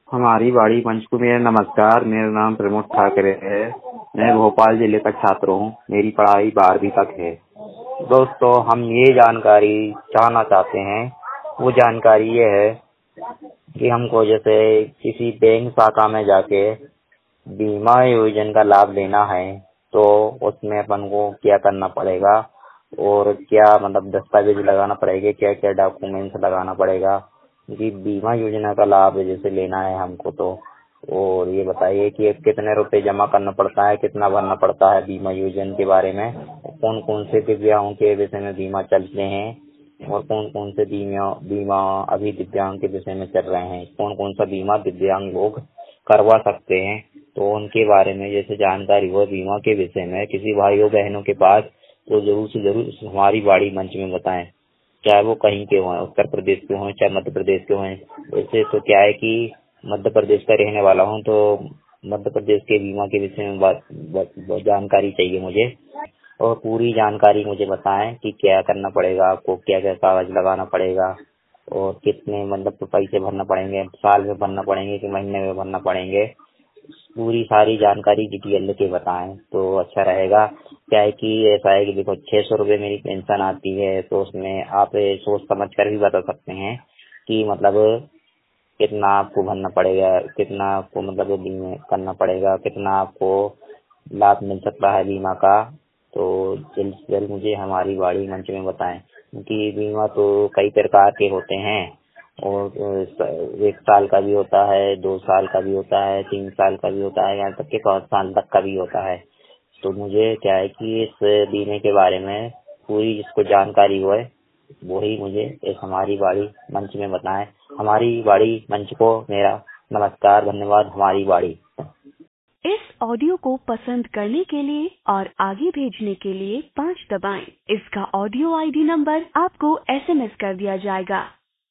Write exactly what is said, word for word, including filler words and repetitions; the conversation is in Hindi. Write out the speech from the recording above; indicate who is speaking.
Speaker 1: हमारी बाड़ी मंच को मेरा नमस्कार। मेरा नाम प्रमोद ठाकरे है। मैं भोपाल जिले का छात्र हूँ। मेरी पढ़ाई बारहवीं तक है। दोस्तों, हम ये जानकारी चाहना चाहते हैं। वो जानकारी ये है कि हमको जैसे किसी बैंक शाखा में जाके बीमा योजना का लाभ लेना है, तो उसमें अपन को क्या करना पड़ेगा और क्या मतलब दस्तावेज लगाना पड़ेगा, क्या क्या डॉक्यूमेंट्स लगाना पड़ेगा कि बीमा योजना का लाभ जैसे लेना है हमको। तो और ये बताइए कि कितने रुपए जमा करना पड़ता है, कितना भरना पड़ता है बीमा योजना के बारे में, कौन कौन से दिव्यांगों के विषय में बीमा चलते हैं और कौन कौन से बीमा बीमा अभी दिव्यांग के विषय में चल रहे हैं, कौन कौन सा बीमा दिव्यांग लोग करवा सकते हैं। तो उनके बारे में जैसे जानकारी हो बीमा के विषय में किसी भाइयों बहनों के पास, तो जरूर से जरूर हमारी बाड़ी मंच में बताएं। चाहे वो कहीं के हों, उत्तर प्रदेश के हों चाहे मध्य प्रदेश के हों। वैसे तो क्या है कि मध्य प्रदेश का रहने वाला हूँ, तो मध्य प्रदेश के बीमा के विषय में बात, बात, जानकारी चाहिए मुझे। और पूरी जानकारी मुझे बताएं कि क्या करना पड़ेगा आपको, क्या क्या कागज लगाना पड़ेगा और कितने मतलब पैसे भरना पड़ेंगे, साल में भरना पड़ेंगे कि महीने में भरना पड़ेंगे। पूरी सारी जानकारी डिटेल लेके बताएं तो अच्छा रहेगा। क्या है कि ऐसा है कि देखो छह सौ रुपये मेरी पेंशन आती है, तो उसमें आप सोच समझ कर भी बता सकते हैं कि मतलब कितना आपको भरना पड़ेगा, कितना आपको मतलब बीमा करना पड़ेगा, कितना आपको लाभ मिल सकता है बीमा का। तो जल्द से जल्द मुझे हमारी बाड़ी मंच में बताएं, क्योंकि बीमा तो कई प्रकार के होते हैं और एक साल का भी होता है, दो साल का भी होता है, तीन साल का भी होता है, यहाँ तक कि पाँच साल तक का भी होता है। तो मुझे क्या है कि इस बीमे के बारे में पूरी जिसको जानकारी हो वही मुझे इस हमारी बाड़ी मंच में बताएं। हमारी बाड़ी मंच को मेरा नमस्कार, धन्यवाद। हमारी बाड़ी।
Speaker 2: इस ऑडियो को पसंद करने के लिए और आगे भेजने के लिए पाँच दबाएं। इसका ऑडियो आईडी नंबर आपको एसएमएस कर दिया जाएगा।